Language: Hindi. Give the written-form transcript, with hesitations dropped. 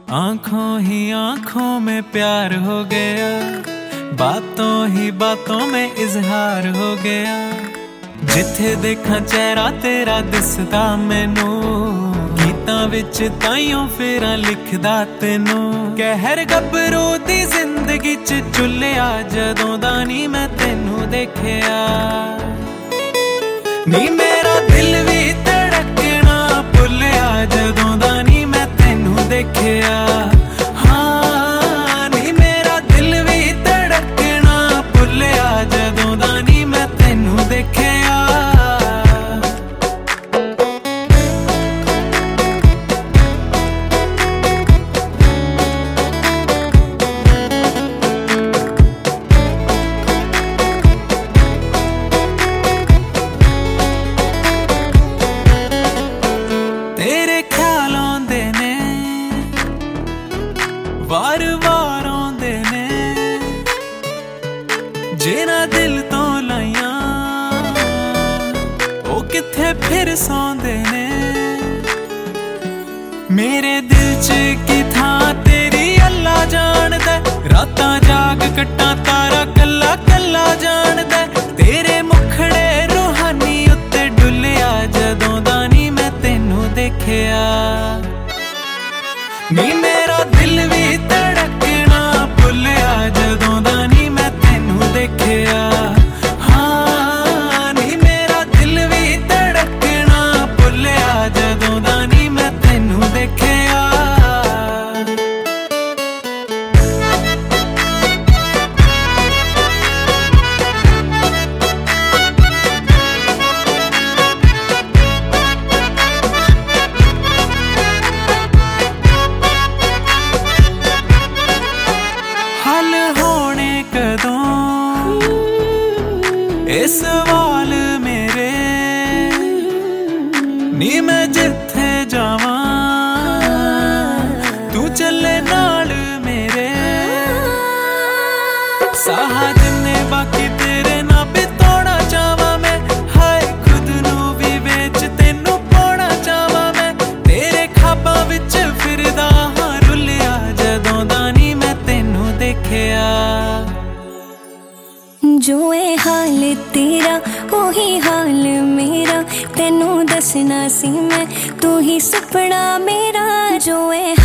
आंखों ही आंखों में प्यार हो गया, बातों ही बातों में इजहार हो गया। जिथे देखा चेहरा तेरा दिसदा मैनू, गीतां विच ताइयों फेरा लिखदा तेनू। कहर गबरू दी जिंदगी च चुलिया जदों दा नी मैं तेनू देखिया। नी मेरा दिल भी धड़कना भुलिया जदों दा नी मैं तेनू देखिया। हाँ नी मेरा दिल भी धड़कना भुलिया जदों दा नी मैं तेनू देखिया। तेरे ख्याल आउंदे ने वार वार आउंदे ने, जिन्हां दिल तो लाइयां ओ किथे फिर सौंदे ने। मेरे दिल च की थां तेरी अल्लाह जानदा, रातां जाग कट्टां तारा कल्ला कल्ला जानदा। तेरे मुखड़े रूहानी उत्ते डुलिया जदों दा नी मैं तेनू देखिया। नी मेरा दिल भी धड़कना भुलिया जदों दा नी मैं तेनू देखिया। हाँ नी मेरा दिल भी धड़कना भुलिया जदों दा नी मैं तेनू देखिया। हल होने कदों ए सवाल मेरे, नी मैं जिथे जावां तू चले नाल मेरे। साहा जिन्ने बाकी तेरे ना बितोना चाहवां मैं, हाय खुद नू भी वेच तेनू पाना चाहवां मैं। तेरे ख्वाबां विच फिरदा हां रुलिया जदों दा नी मैं तेनू देखिया। जो है हाल तेरा ओही हाल मेरा, तेनू दसना सी मैं तू ही सपना मेरा। जो है